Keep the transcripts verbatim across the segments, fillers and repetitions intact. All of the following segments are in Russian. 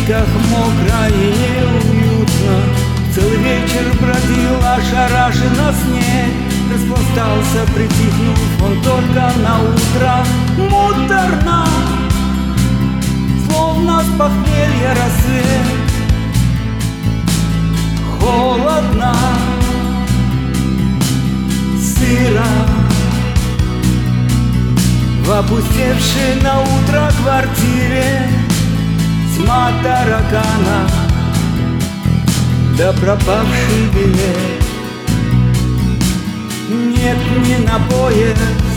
скамейках мокро и неуютно. Целый вечер бродил ошарашенно снег, распластался, притихнув он только на утро. Муторно, словно с похмелья рассвет. Холодно, сыро, в опустевшей на утро квартире тьма таракана да пропавший билет. Нет, не на поезд,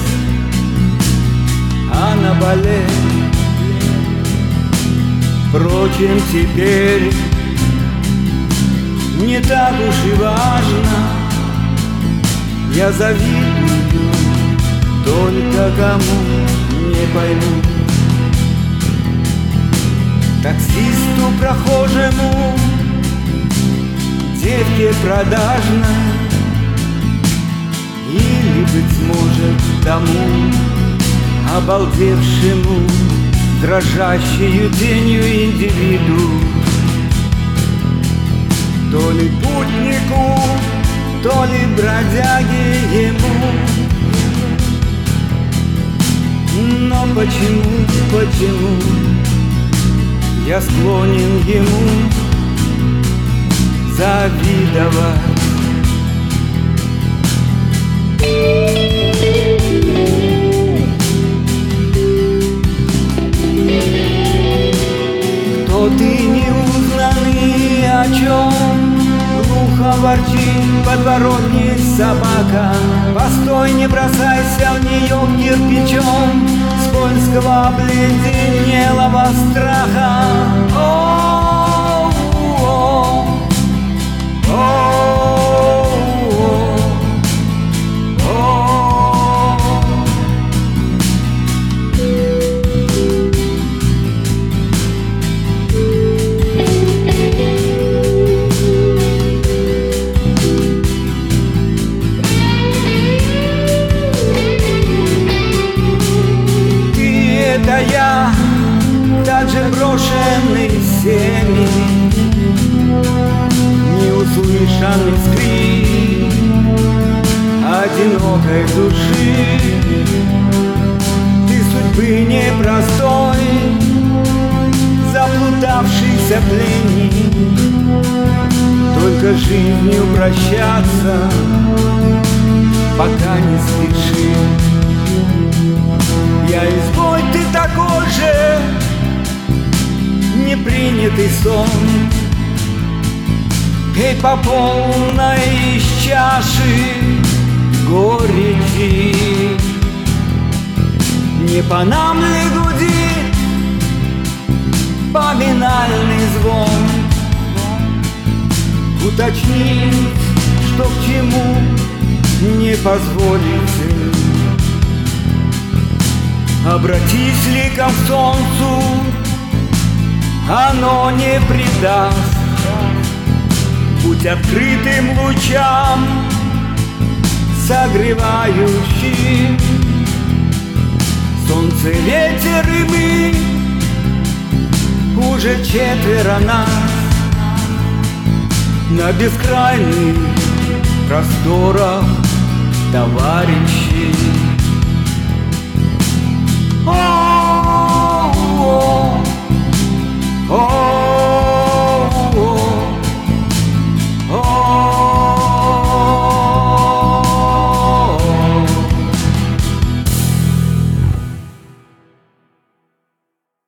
а на балет. Впрочем, теперь не так уж и важно. Я завидую только кому не пойму. Таксисту, прохожему, девке продажной, или, быть может, тому обалдевшему, дрожащую тенью индивиду. То ли путнику, то ли бродяге ему. Но почему, почему я склонен ему завидовать? Кто ты, неузнанный, о чем глухо ворчит подворотни собака? Постой, не бросайся в нее кирпичом скользкого обледенелого страха. О, о, о, о, о. Это я, также брошенный всеми, неуслышанный скрип одинокой души. Ты судьбы непростой, заплутавшийся пленник, только жизнью прощаться пока не спеши. Я изгой, ты такой же непринятый сон. Пей по полной из чаши горечи. Не по нам ли гудит поминальный звон? Уточнить, что к чему, не позволите. Обратись ликом к солнцу, оно не предаст. Будь открытым лучам, согревающим. Солнце, ветер и мы, уже четверо нас на бескрайних просторах, товарищи.